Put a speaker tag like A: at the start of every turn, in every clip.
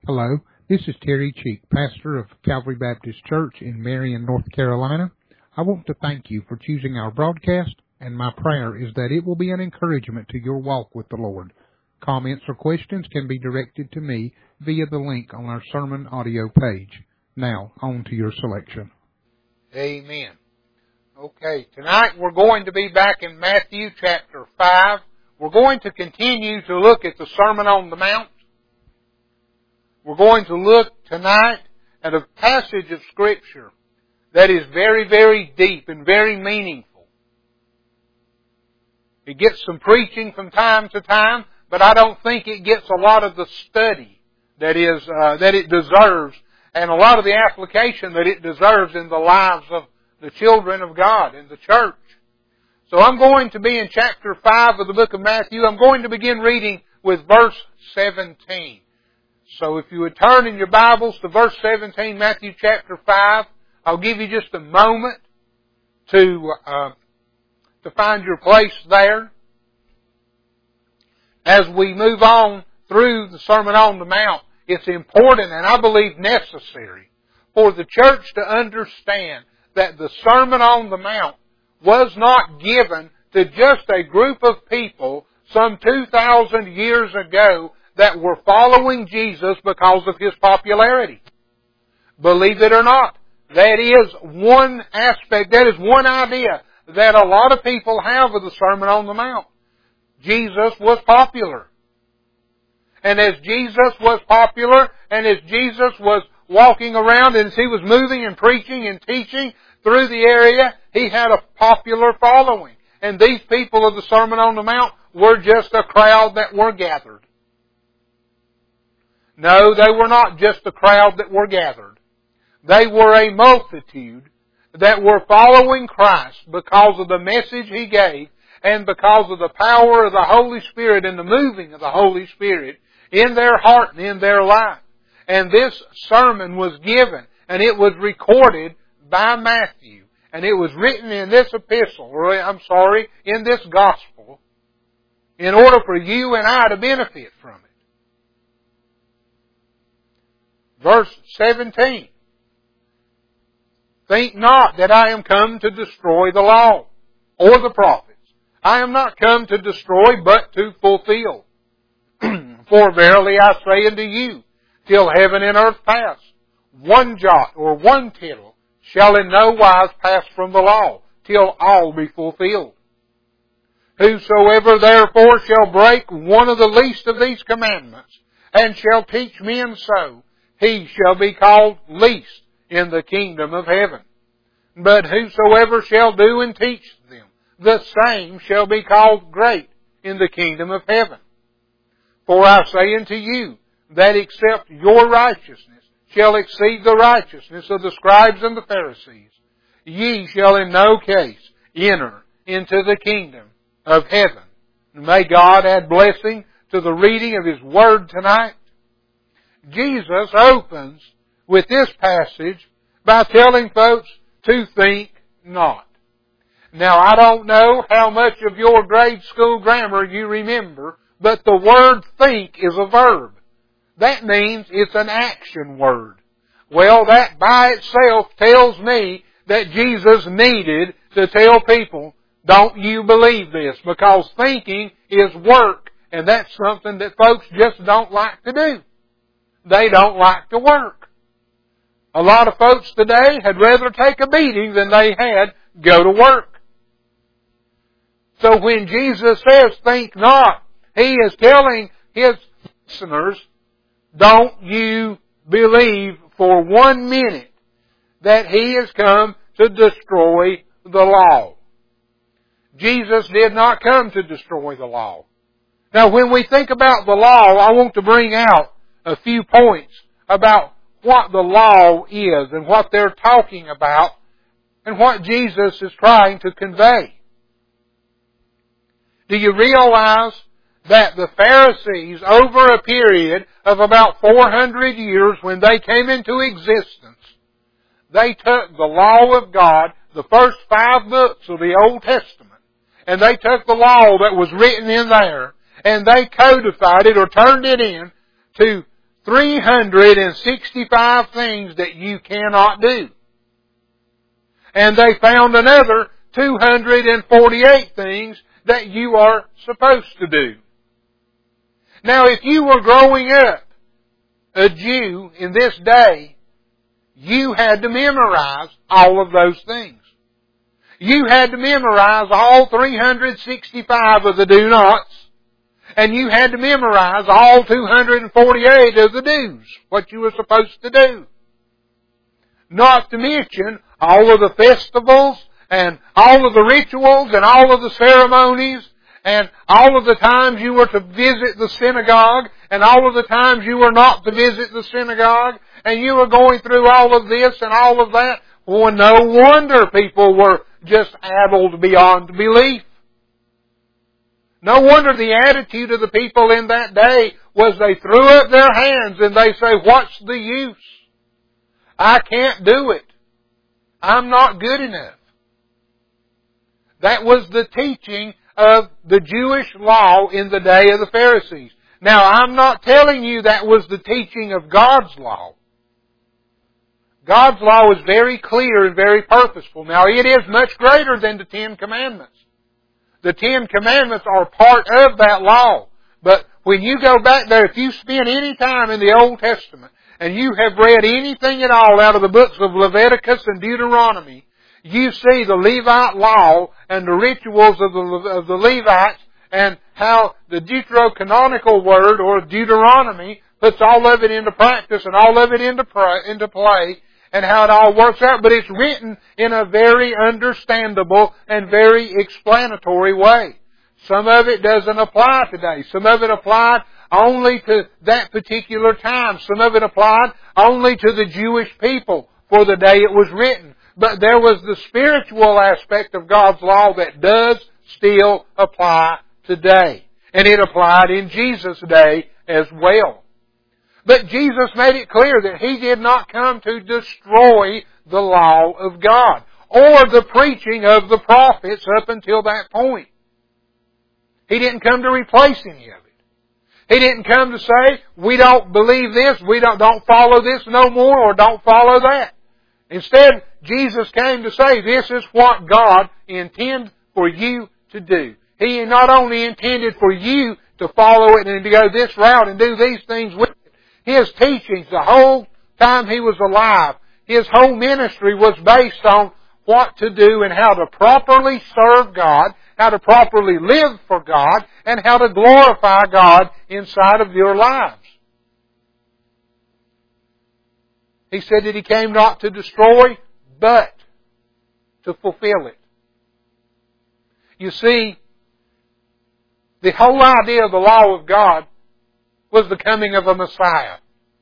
A: Hello, this is Terry Cheek, pastor of Calvary Baptist Church in Marion, North Carolina. I want to thank you for choosing our broadcast, and my prayer is that it will be an encouragement to your walk with the Lord. Comments or questions can be directed to me via the link on our sermon audio page. Now, on to your selection.
B: Amen. Okay, tonight we're going to be back in Matthew chapter 5. We're going to continue to look at the Sermon on the Mount. We're going to look tonight at a passage of Scripture that is very, very deep and very meaningful. It gets some preaching from time to time, but I don't think it gets a lot of the study that it deserves and a lot of the application that it deserves in the lives of the children of God in the church. So I'm going to be in chapter 5 of the book of Matthew. I'm going to begin reading with verse 17. So if you would turn in your Bibles to verse 17, Matthew chapter 5, I'll give you just a moment to find your place there. As we move on through the Sermon on the Mount, it's important and I believe necessary for the church to understand that the Sermon on the Mount was not given to just a group of people some 2,000 years ago that were following Jesus because of His popularity. Believe it or not, that is one aspect, that is one idea that a lot of people have of the Sermon on the Mount. Jesus was popular. And as Jesus was popular, and as Jesus was walking around, and as He was moving and preaching and teaching through the area, He had a popular following. And these people of the Sermon on the Mount were just a crowd that were gathered. No, they were not just a crowd that were gathered. They were a multitude that were following Christ because of the message He gave and because of the power of the Holy Spirit and the moving of the Holy Spirit in their heart and in their life. And this sermon was given and it was recorded by Matthew. And it was written in this epistle, in this gospel, in order for you and I to benefit from it. Verse 17. Think not that I am come to destroy the law or the prophets. I am not come to destroy, but to fulfill. For verily I say unto you, till heaven and earth pass, one jot or one tittle shall in no wise pass from the law, till all be fulfilled. Whosoever therefore shall break one of the least of these commandments, and shall teach men so, he shall be called least in the kingdom of heaven. But whosoever shall do and teach them, the same shall be called great in the kingdom of heaven. For I say unto you, that except your righteousness shall exceed the righteousness of the scribes and the Pharisees, ye shall in no case enter into the kingdom of heaven. May God add blessing to the reading of His Word tonight. Jesus opens with this passage by telling folks to think not. Now, I don't know how much of your grade school grammar you remember, but the word think is a verb. That means it's an action word. Well, that by itself tells me that Jesus needed to tell people, don't you believe this? Because thinking is work, and that's something that folks just don't like to do. They don't like to work. A lot of folks today had rather take a beating than they had go to work. So when Jesus says, think not, He is telling His listeners, don't you believe for 1 minute that He has come to destroy the law. Jesus did not come to destroy the law. Now when we think about the law, I want to bring out a few points about what the law is and what they're talking about and what Jesus is trying to convey. Do you realize that the Pharisees, over a period of about 400 years when they came into existence, they took the law of God, the first 5 books of the Old Testament, and they took the law that was written in there, and they codified it or turned it in to 365 things that you cannot do. And they found another 248 things that you are supposed to do. Now, if you were growing up a Jew in this day, you had to memorize all of those things. You had to memorize all 365 of the do nots, and you had to memorize all 248 of the do's, what you were supposed to do. Not to mention all of the festivals and all of the rituals and all of the ceremonies and all of the times you were to visit the synagogue and all of the times you were not to visit the synagogue, and you were going through all of this and all of that. Well, no wonder people were just addled beyond belief. No wonder the attitude of the people in that day was they threw up their hands and they say, what's the use? I can't do it. I'm not good enough. That was the teaching of the Jewish law in the day of the Pharisees. Now, I'm not telling you that was the teaching of God's law. God's law is very clear and very purposeful. Now, it is much greater than the Ten Commandments. The Ten Commandments are part of that law. But when you go back there, if you spend any time in the Old Testament and you have read anything at all out of the books of Leviticus and Deuteronomy, you see the Levite law and the rituals of the Levites and how the Deuterocanonical word or Deuteronomy puts all of it into practice and all of it into play, and how it all works out. But it's written in a very understandable and very explanatory way. Some of it doesn't apply today. Some of it applied only to that particular time. Some of it applied only to the Jewish people for the day it was written. But there was the spiritual aspect of God's law that does still apply today. And it applied in Jesus' day as well. But Jesus made it clear that He did not come to destroy the law of God or the preaching of the prophets up until that point. He didn't come to replace any of it. He didn't come to say, we don't believe this, we don't follow this no more, or don't follow that. Instead, Jesus came to say, this is what God intends for you to do. He not only intended for you to follow it and to go this route and do these things with it. His teachings, the whole time He was alive, His whole ministry was based on what to do and how to properly serve God, how to properly live for God, and how to glorify God inside of your lives. He said that He came not to destroy, but to fulfill it. You see, the whole idea of the law of God was the coming of a Messiah.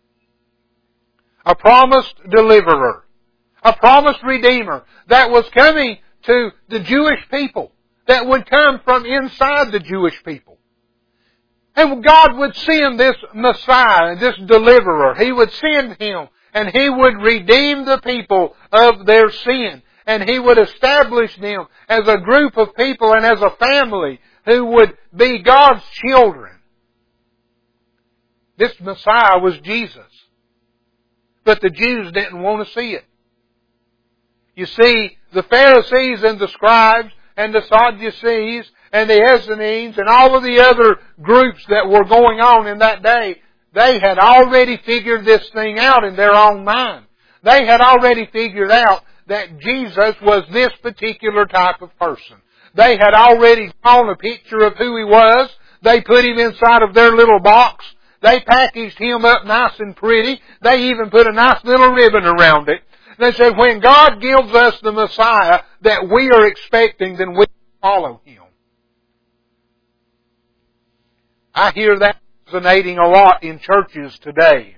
B: A promised deliverer. A promised Redeemer that was coming to the Jewish people. That would come from inside the Jewish people. And God would send this Messiah, this deliverer. He would send Him and He would redeem the people of their sin. And He would establish them as a group of people and as a family who would be God's children. This Messiah was Jesus. But the Jews didn't want to see it. You see, the Pharisees and the scribes and the Sadducees and the Essenes and all of the other groups that were going on in that day, they had already figured this thing out in their own mind. They had already figured out that Jesus was this particular type of person. They had already drawn a picture of who He was. They put Him inside of their little box. They packaged Him up nice and pretty. They even put a nice little ribbon around it. They said, when God gives us the Messiah that we are expecting, then we follow Him. I hear that resonating a lot in churches today.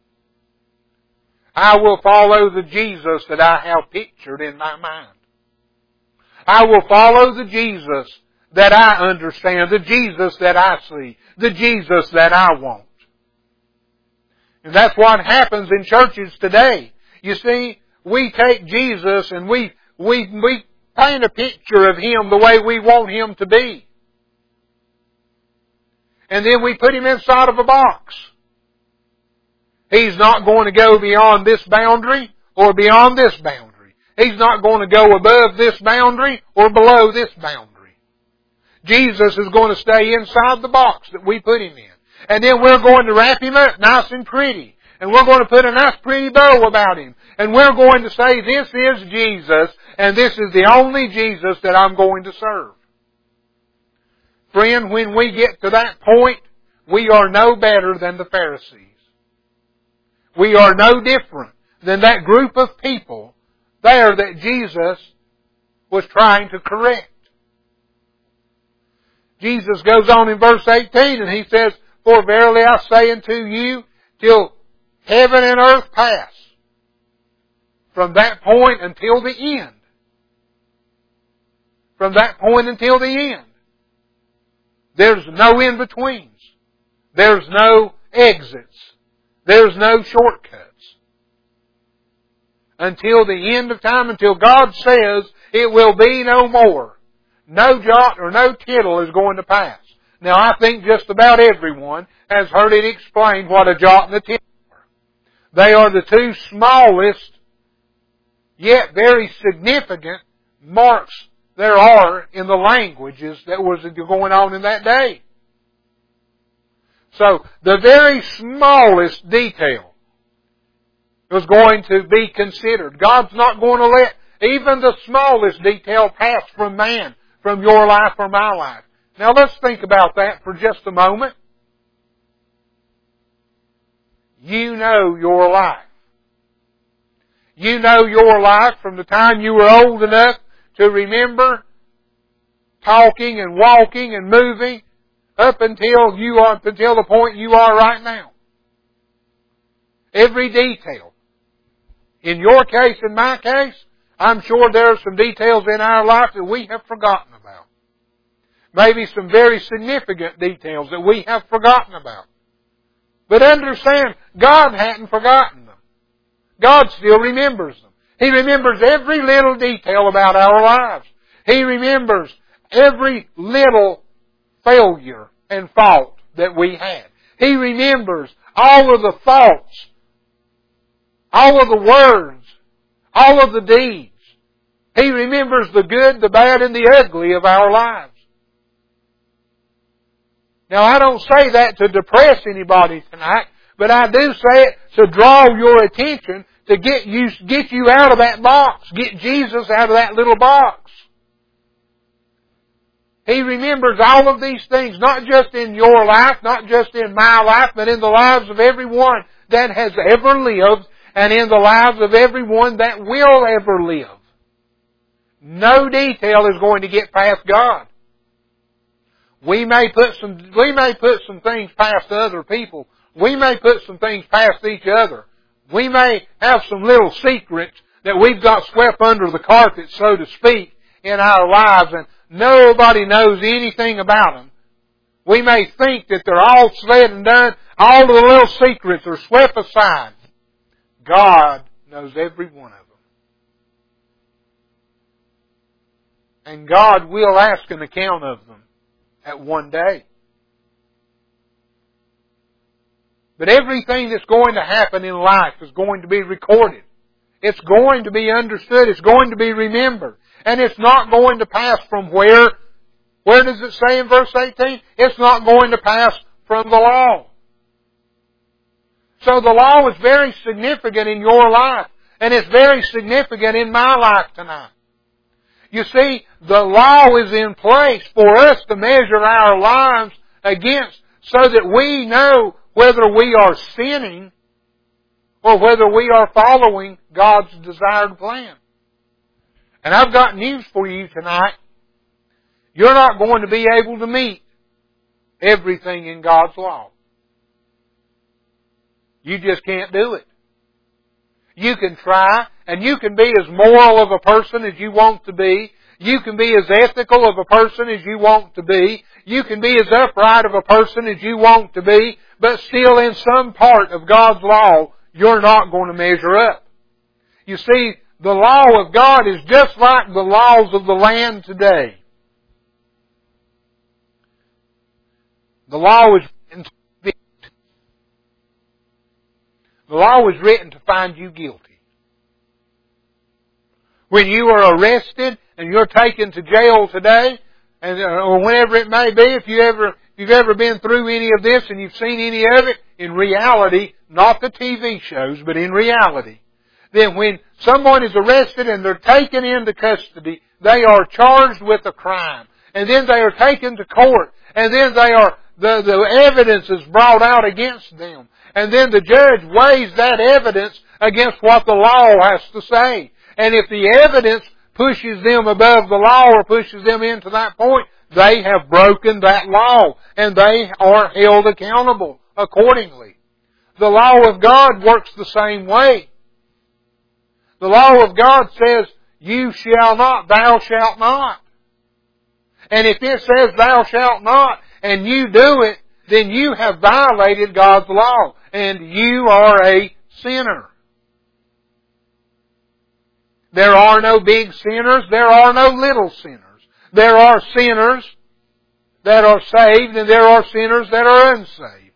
B: I will follow the Jesus that I have pictured in my mind. I will follow the Jesus that I understand, the Jesus that I see, the Jesus that I want. And that's what happens in churches today. You see, we take Jesus and we paint a picture of Him the way we want Him to be. And then we put Him inside of a box. He's not going to go beyond this boundary or beyond this boundary. He's not going to go above this boundary or below this boundary. Jesus is going to stay inside the box that we put Him in. And then we're going to wrap Him up nice and pretty. And we're going to put a nice pretty bow about Him. And we're going to say, this is Jesus, and this is the only Jesus that I'm going to serve. Friend, when we get to that point, we are no better than the Pharisees. We are no different than that group of people there that Jesus was trying to correct. Jesus goes on in verse 18 and He says, For verily I say unto you, till heaven and earth pass, from that point until the end. From that point until the end. There's no in-betweens. There's no exits. There's no shortcuts. Until the end of time, until God says it will be no more. No jot or no tittle is going to pass. Now I think just about everyone has heard it explained what a jot and a tittle are. They are the two smallest, yet very significant marks there are in the languages that was going on in that day. So, the very smallest detail was going to be considered. God's not going to let even the smallest detail pass from man, from your life or my life. Now let's think about that for just a moment. You know your life. You know your life from the time you were old enough to remember talking and walking and moving up until the point you are right now. Every detail. In your case, in my case, I'm sure there are some details in our life that we have forgotten about. Maybe some very significant details that we have forgotten about. But understand, God hadn't forgotten them. God still remembers them. He remembers every little detail about our lives. He remembers every little failure and fault that we had. He remembers all of the thoughts, all of the words, all of the deeds. He remembers the good, the bad, and the ugly of our lives. Now I don't say that to depress anybody tonight, but I do say it to draw your attention to get you out of that box. Get Jesus out of that little box. He remembers all of these things, not just in your life, not just in my life, but in the lives of everyone that has ever lived and in the lives of everyone that will ever live. No detail is going to get past God. We may put some things past other people. We may put some things past each other. We may have some little secrets that we've got swept under the carpet, so to speak, in our lives, and nobody knows anything about them. We may think that they're all said and done. All of the little secrets are swept aside. God knows every one of them. And God will ask an account of them at one day. But everything that's going to happen in life is going to be recorded. It's going to be understood. It's going to be remembered. And it's not going to pass from where? Where does it say in verse 18? It's not going to pass from the law. So the law is very significant in your life. And it's very significant in my life tonight. You see, the law is in place for us to measure our lives against so that we know whether we are sinning or whether we are following God's desired plan. And I've got news for you tonight. You're not going to be able to meet everything in God's law. You just can't do it. You can try, and you can be as moral of a person as you want to be. You can be as ethical of a person as you want to be. You can be as upright of a person as you want to be, but still in some part of God's law, you're not going to measure up. You see, the law of God is just like the laws of the land today. The law is The law was written to find you guilty. When you are arrested and you're taken to jail today, or whenever it may be, if you've ever been through any of this and you've seen any of it, in reality, not the TV shows, but in reality, then when someone is arrested and they're taken into custody, they are charged with a crime. And then they are taken to court. And then the evidence is brought out against them. And then the judge weighs that evidence against what the law has to say. And if the evidence pushes them above the law or pushes them into that point, they have broken that law. And they are held accountable accordingly. The law of God works the same way. The law of God says, you shall not, thou shalt not. And if it says thou shalt not, and you do it, then you have violated God's law, and you are a sinner. There are no big sinners, there are no little sinners. There are sinners that are saved, and there are sinners that are unsaved.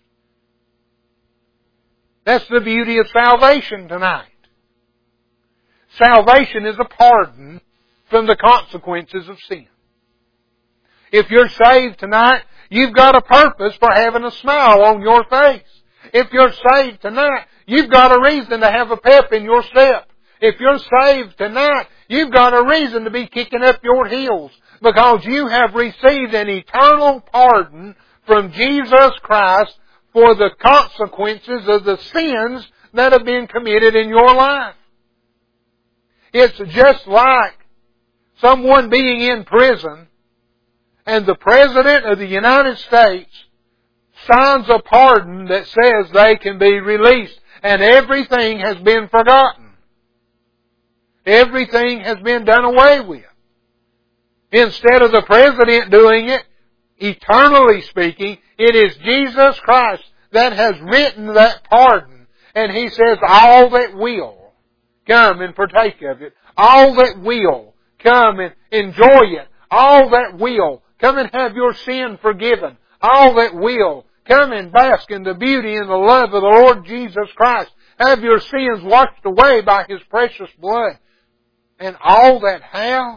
B: That's the beauty of salvation tonight. Salvation is a pardon from the consequences of sin. If you're saved tonight, you've got a purpose for having a smile on your face. If you're saved tonight, you've got a reason to have a pep in your step. If you're saved tonight, you've got a reason to be kicking up your heels because you have received an eternal pardon from Jesus Christ for the consequences of the sins that have been committed in your life. It's just like someone being in prison and the President of the United States signs a pardon that says they can be released and everything has been forgotten. Everything has been done away with. Instead of the President doing it, eternally speaking, it is Jesus Christ that has written that pardon. And He says, all that will come and partake of it. All that will come and enjoy it. All that will come and have your sin forgiven. All that will come and bask in the beauty and the love of the Lord Jesus Christ. Have your sins washed away by His precious blood. And all that have,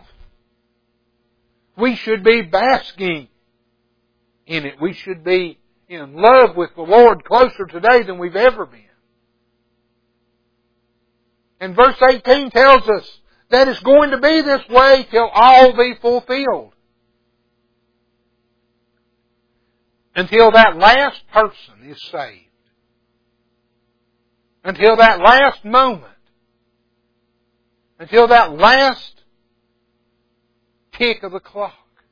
B: we should be basking in it. We should be in love with the Lord closer today than we've ever been. And verse 18 tells us that it's going to be this way till all be fulfilled. Until that last person is saved. Until that last moment. Until that last tick of the clock.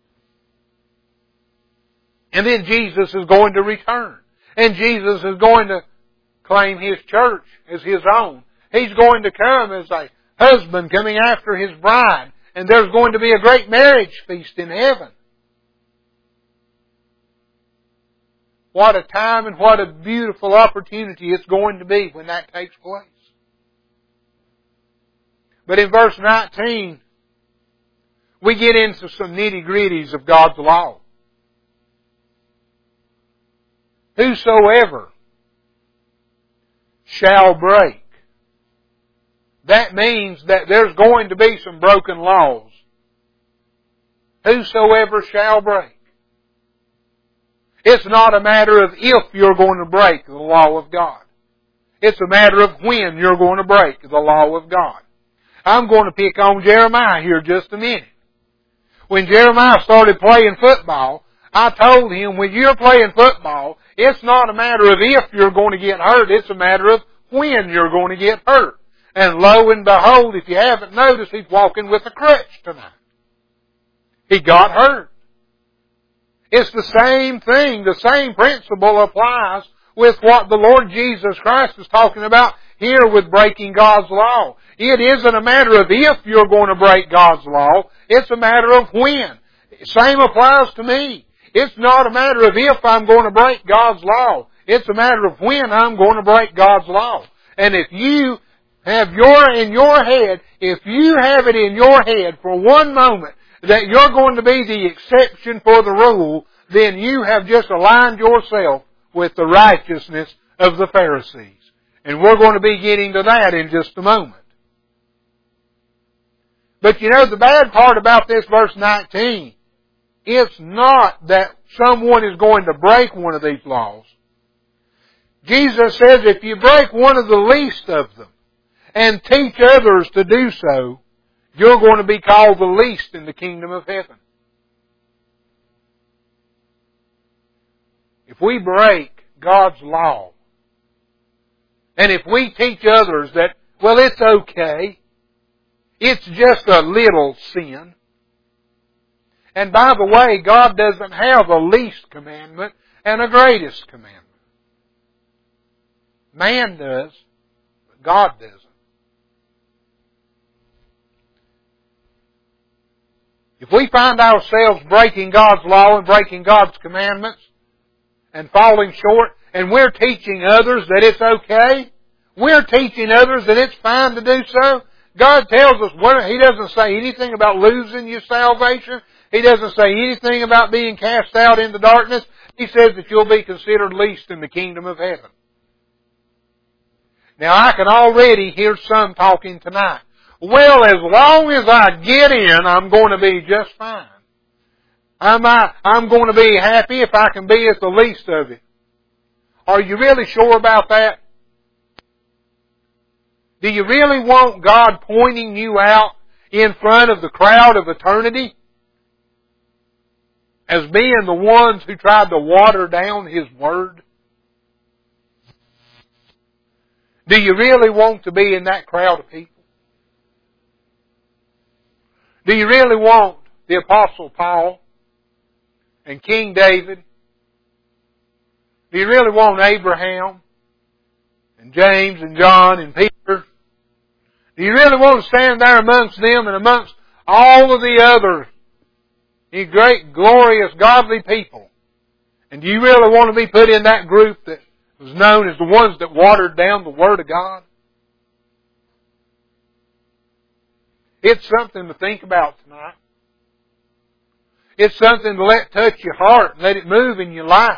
B: And then Jesus is going to return. And Jesus is going to claim His church as His own. He's going to come as a husband coming after his bride. And there's going to be a great marriage feast in heaven. What a time and what a beautiful opportunity it's going to be when that takes place. But in verse 19, we get into some nitty-gritties of God's law. Whosoever shall break. That means that there's going to be some broken laws. Whosoever shall break. It's not a matter of if you're going to break the law of God. It's a matter of when you're going to break the law of God. I'm going to pick on Jeremiah here just a minute. When Jeremiah started playing football, I told him, when you're playing football, it's not a matter of if you're going to get hurt, it's a matter of when you're going to get hurt. And lo and behold, if you haven't noticed, he's walking with a crutch tonight. He got hurt. It's the same thing, the same principle applies with what the Lord Jesus Christ is talking about here with breaking God's law. It isn't a matter of if you're going to break God's law, it's a matter of when. Same applies to me. It's not a matter of if I'm going to break God's law. It's a matter of when I'm going to break God's law. And if you have if you have it in your head for one moment that you're going to be the exception for the rule, then you have just aligned yourself with the righteousness of the Pharisees. And we're going to be getting to that in just a moment. But you know, the bad part about this verse 19, it's not that someone is going to break one of these laws. Jesus says if you break one of the least of them and teach others to do so, you're going to be called the least in the kingdom of heaven. If we break God's law, and if we teach others that, well, it's okay, it's just a little sin. And by the way, God doesn't have a least commandment and a greatest commandment. Man does, but God doesn't. If we find ourselves breaking God's law and breaking God's commandments and falling short, and we're teaching others that it's okay, we're teaching others that it's fine to do so, God tells us, He doesn't say anything about losing your salvation. He doesn't say anything about being cast out into darkness. He says that you'll be considered least in the kingdom of heaven. Now I can already hear some talking tonight. Well, as long as I get in, I'm going to be just fine. I'm going to be happy if I can be at the least of it. Are you really sure about that? Do you really want God pointing you out in front of the crowd of eternity as being the ones who tried to water down His Word? Do you really want to be in that crowd of people? Do you really want the Apostle Paul and King David? Do you really want Abraham and James and John and Peter? Do you really want to stand there amongst them and amongst all of the other great, glorious, godly people? And do you really want to be put in that group that was known as the ones that watered down the Word of God? It's something to think about tonight. It's something to let touch your heart and let it move in your life.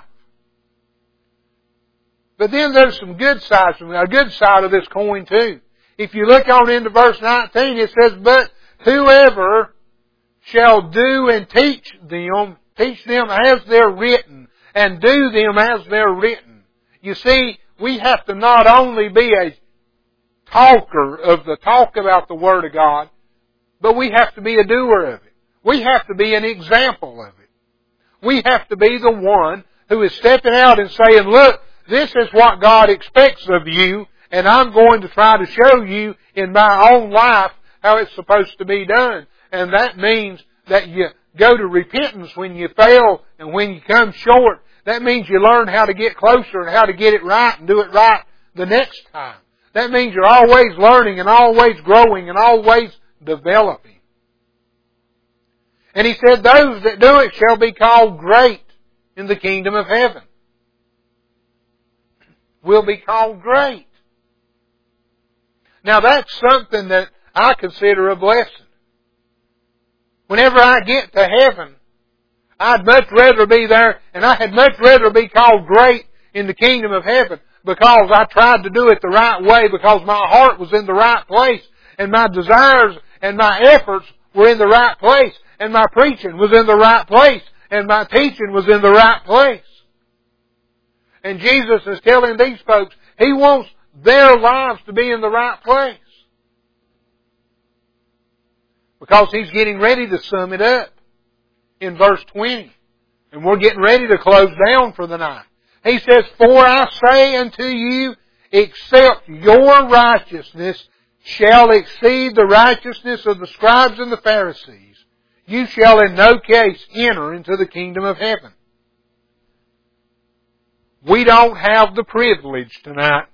B: But then there's some good sides, a good side of this coin too. If you look on into verse 19, it says, but whoever shall do and teach them as they're written, and do them as they're written. You see, we have to not only be a talker of the talk about the Word of God, but we have to be a doer of it. We have to be an example of it. We have to be the one who is stepping out and saying, look, this is what God expects of you, and I'm going to try to show you in my own life how it's supposed to be done. And that means that you go to repentance when you fail and when you come short. That means you learn how to get closer and how to get it right and do it right the next time. That means you're always learning and always growing and always developing. And He said, those that do it shall be called great in the kingdom of heaven. Will be called great. Now that's something that I consider a blessing. Whenever I get to heaven, I'd much rather be there, and I had much rather be called great in the kingdom of heaven because I tried to do it the right way, because my heart was in the right place, and my desires and my efforts were in the right place, and my preaching was in the right place, and my teaching was in the right place. And Jesus is telling these folks, He wants their lives to be in the right place. Because He's getting ready to sum it up in verse 20. And we're getting ready to close down for the night. He says, for I say unto you, except your righteousness shall exceed the righteousness of the scribes and the Pharisees, you shall in no case enter into the kingdom of heaven. We don't have the privilege tonight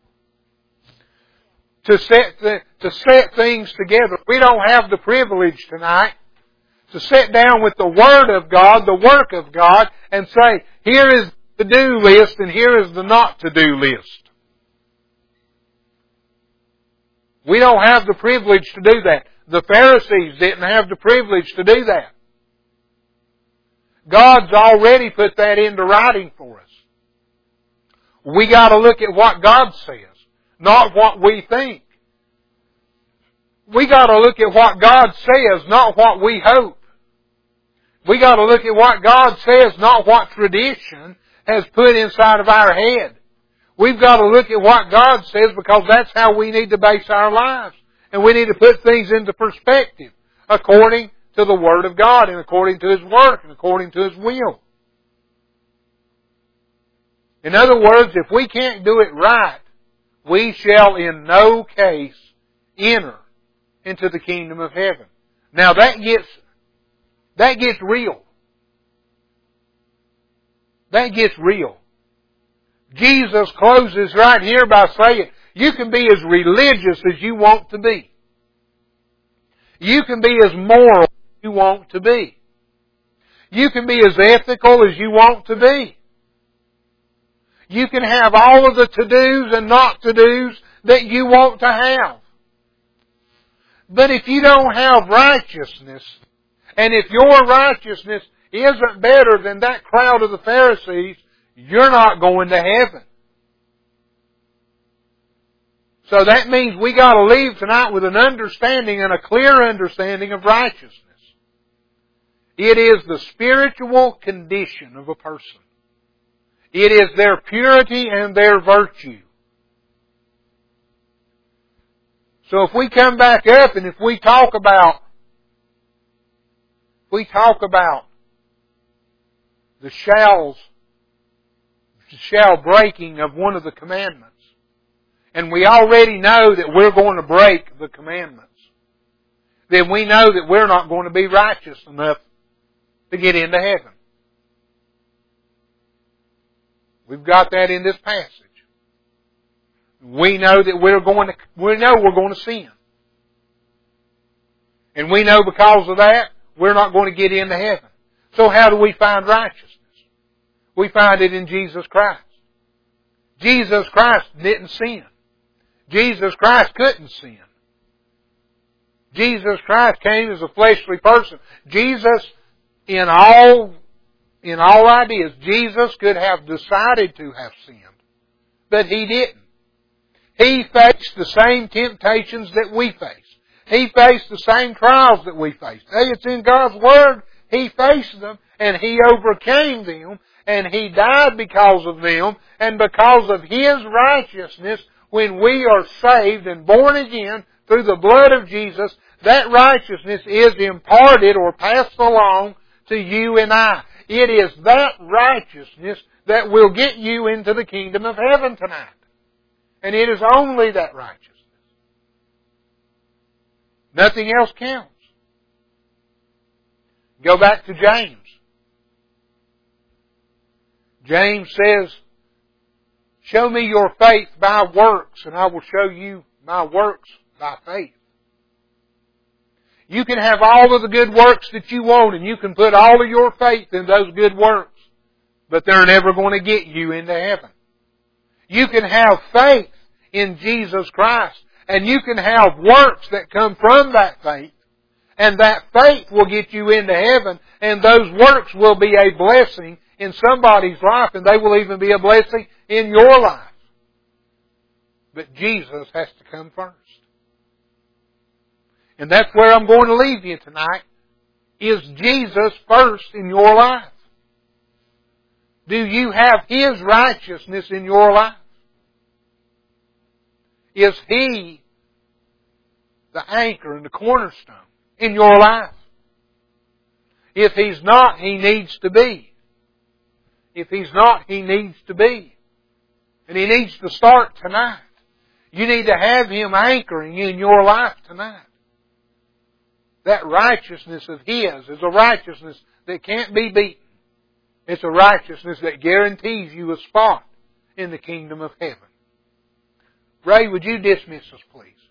B: to set things together. We don't have the privilege tonight to sit down with the Word of God, the work of God, and say, here is the do list and here is the not to do list. We don't have the privilege to do that. The Pharisees didn't have the privilege to do that. God's already put that into writing for us. We got to look at what God says. not what we think. We got to look at what God says, not what we hope. We got to look at what God says, not what tradition has put inside of our head. We've got to look at what God says because that's how we need to base our lives. And we need to put things into perspective according to the Word of God and according to His work and according to His will. In other words, if we can't do it right, we shall in no case enter into the kingdom of heaven. Now that gets real. That gets real. Jesus closes right here by saying, you can be as religious as you want to be. You can be as moral as you want to be. You can be as ethical as you want to be. You can have all of the to-dos and not to-dos that you want to have. But if you don't have righteousness, and if your righteousness isn't better than that crowd of the Pharisees, you're not going to heaven. So that means we got to leave tonight with an understanding and a clear understanding of righteousness. It is the spiritual condition of a person. It is their purity and their virtue. So if we come back up and if we talk about the shall breaking of one of the commandments, and we already know that we're going to break the commandments, then we know that we're not going to be righteous enough to get into heaven. We've got that in this passage. We know that we're going to sin. And we know because of that, we're not going to get into heaven. So how do we find righteousness? We find it in Jesus Christ. Jesus Christ didn't sin. Jesus Christ couldn't sin. Jesus Christ came as a fleshly person. Jesus, in all ideas, Jesus could have decided to have sinned. But He didn't. He faced the same temptations that we face. He faced the same trials that we face. Hey, it's in God's Word. He faced them and He overcame them and He died because of them, and because of His righteousness, when we are saved and born again through the blood of Jesus, that righteousness is imparted or passed along to you and I. It is that righteousness that will get you into the kingdom of heaven tonight. And it is only that righteousness. Nothing else counts. Go back to James. James says, show me your faith by works, and I will show you my works by faith. You can have all of the good works that you want, and you can put all of your faith in those good works, but they're never going to get you into heaven. You can have faith in Jesus Christ, and you can have works that come from that faith, and that faith will get you into heaven, and those works will be a blessing in somebody's life, and they will even be a blessing in your life. But Jesus has to come first. And that's where I'm going to leave you tonight. Is Jesus first in your life? Do you have His righteousness in your life? Is He the anchor and the cornerstone in your life? If He's not, He needs to be. If He's not, He needs to be. And He needs to start tonight. You need to have Him anchoring in your life tonight. That righteousness of His is a righteousness that can't be beaten. It's a righteousness that guarantees you a spot in the kingdom of heaven. Ray, would you dismiss us, please?